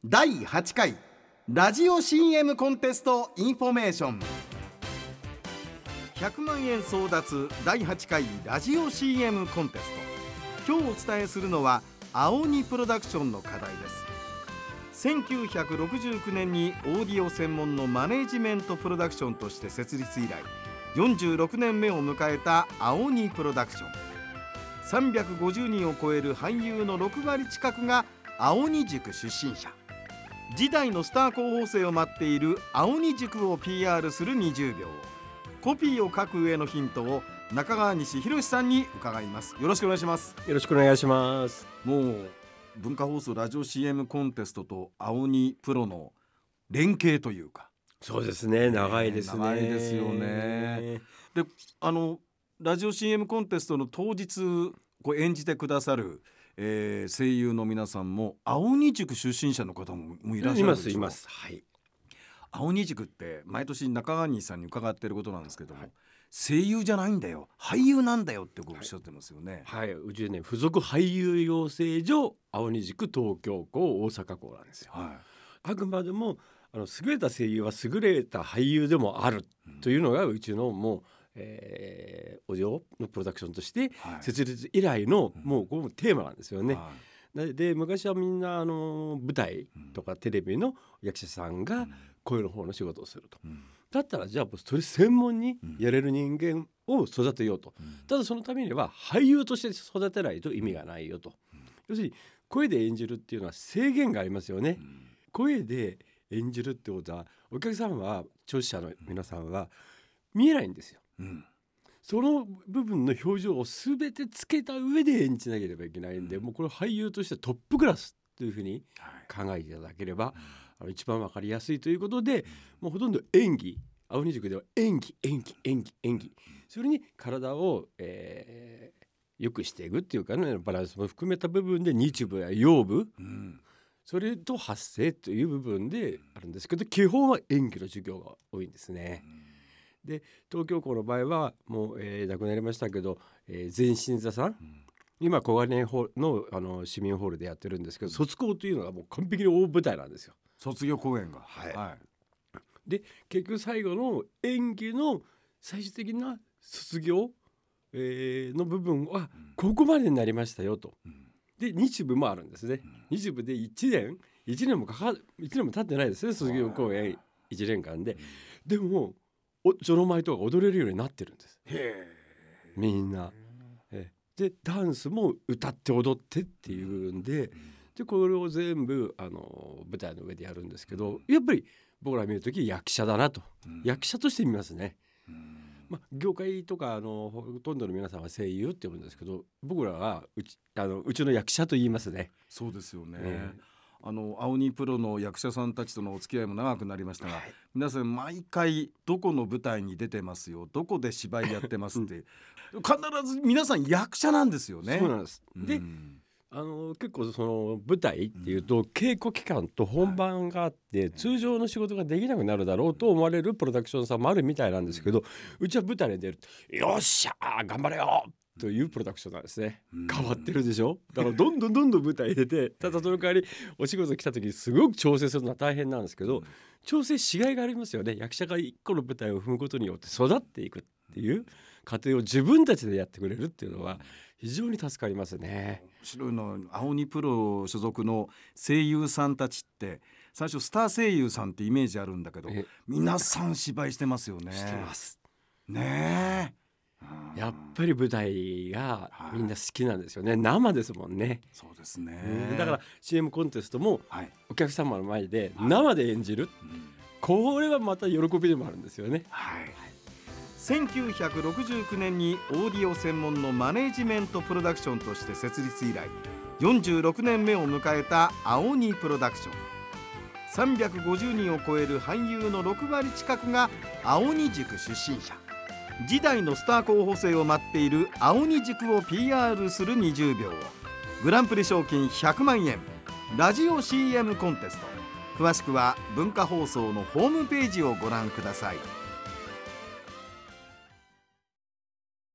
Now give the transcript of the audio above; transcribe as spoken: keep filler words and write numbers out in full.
だいはちかいラジオ シーエム コンテストインフォメーション、ひゃくまんえん争奪だいはちかいラジオ シーエム コンテスト。今日お伝えするのは青鬼プロダクションの課題です。せんきゅうひゃくろくじゅうきゅうねんにオーディオ専門のマネージメントプロダクションとして設立以来よんじゅうろくねんめを迎えた青鬼プロダクション。さんびゃくごじゅうにんを超える俳優のろくわり近くが青鬼塾出身者。次代のスター候補生を待っている青鬼塾を ピーアール するにじゅうびょう。コピーを書く上のヒントを中川西博さんに伺います。よろしくお願いします。 よろしくお願いします。 もう文化放送ラジオ シーエム コンテストと青鬼プロの連携というか。 そうですね、長いですね。 長いですよね。で、あのラジオ シーエム コンテストの当日こう演じてくださる、えー、声優の皆さんも青鬼塾出身者の方もいらっしゃるでしょう。 いますいます、はい。 青鬼塾って毎年中川西さんに伺っていることなんですけども、はい、声優じゃないんだよ、俳優なんだよっておっしゃってますよね。 はい、はい、うちね付属俳優養成所青鬼塾東京校大阪校なんですよ、はい、あくまでもあの優れた声優は優れた俳優でもあるというのがうちのもう、えー、お嬢のプロダクションとして設立以来の、はい、もうこのテーマなんですよね、はい、で昔はみんなあの舞台とかテレビの役者さんが声の方の仕事をすると、うん、だったらじゃあそれ専門にやれる人間を育てようと、うん、ただそのためには俳優として育てないと意味がないよと、うん、要するに声で演じるっていうのは制限がありますよね、うん、声で演じるってことはお客さんは聴取者の皆さんは見えないんですよ、うん、その部分の表情を全てつけた上で演じなければいけないんで、うん、もうこれ俳優としてトップクラスというふうに考えていただければ、はい、あの一番わかりやすいということで、うん、もうほとんど演技、青鬼塾では演技演技演技演技、それに体を、えー、良くしていくっていうかね、バランスも含めた部分で日舞や陽舞、うん、それと発声という部分であるんですけど、基本は演技の授業が多いんですね、うん、で東京校の場合はもう、えー、亡くなりましたけど、えー、前新座さん、うん、今小金井ホール の, あの市民ホールでやってるんですけど、卒校というのがもう完璧に大舞台なんですよ。 卒業公演が、 はいはい、で結局最後の演技の最終的な卒業、えー、の部分はここまでになりましたよと、うん、で日舞もあるんですね、うん、日舞でいちねんいちねんもかかいちねんも経ってないですね、卒業公演いちねんかんで、うん、でもその前とか踊れるようになってるんです。へー、みんなえでダンスも歌って踊ってっていうんで、うん、でこれを全部あの舞台の上でやるんですけど、やっぱり僕ら見るとき役者だなと、うん、役者として見ますね、うん、まあ、業界とかあのほとんどの皆さんは声優って呼ぶんですけど、僕らはうち、あのうちの役者と言いますね。 そうですよね、えー、あの青鬼プロの役者さんたちとのお付き合いも長くなりましたが、はい、皆さん毎回どこの舞台に出てますよ、どこで芝居やってますって、うん、必ず皆さん役者なんですよね。 そうなんです、うん、であの結構その舞台っていうと稽古期間と本番があって通常の仕事ができなくなるだろうと思われるプロダクションさんもあるみたいなんですけど、うちは舞台に出るとよっしゃー頑張れよというプロダクションなんですね。変わってるでしょ。だからどんどんどんどん舞台に出て、ただその代わりお仕事来た時にすごく調整するのは大変なんですけど、調整しがいがありますよね。役者が一個の舞台を踏むことによって育っていくっていう過程を自分たちでやってくれるっていうのは非常に助かりますね。 面白いの、青鬼プロ所属の声優さんたちって最初スター声優さんってイメージあるんだけど、皆さん芝居してますよね。 してますねえ、やっぱり舞台がみんな好きなんですよね、はい、生ですもんね。 そうですね、 だから シーエム コンテストもお客様の前で生で演じる、はい、これはまた喜びでもあるんですよね、 はい、せんきゅうひゃくろくじゅうきゅうねんにオーディオ専門のマネージメントプロダクションとして設立以来よんじゅうろくねんめを迎えた青鬼プロダクション。さんびゃくごじゅうにんを超える俳優のろくわり近くが青鬼塾出身者。次代のスター候補生を待っている青鬼塾を ピーアール するにじゅうびょう。グランプリ賞金ひゃくまんえんラジオ シーエム コンテスト。詳しくは文化放送のホームページをご覧ください。